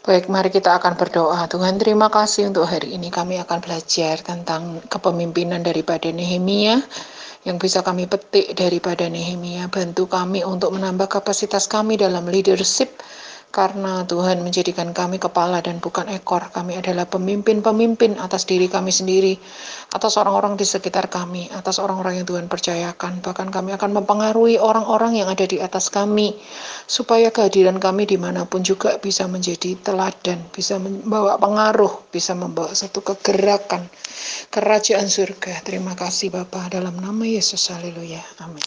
Baik, mari kita akan berdoa. Tuhan, terima kasih untuk hari ini. Kami akan belajar tentang kepemimpinan daripada Nehemia yang bisa kami petik daripada Nehemia. Bantu kami untuk menambah kapasitas kami dalam leadership, karena Tuhan menjadikan kami kepala dan bukan ekor. Kami adalah pemimpin-pemimpin atas diri kami sendiri, atas orang-orang di sekitar kami, atas orang-orang yang Tuhan percayakan. Bahkan kami akan mempengaruhi orang-orang yang ada di atas kami, supaya kehadiran kami dimanapun juga bisa menjadi teladan, bisa membawa pengaruh, bisa membawa satu kegerakan kerajaan surga. Terima kasih Bapa, dalam nama Yesus, haleluya, amin.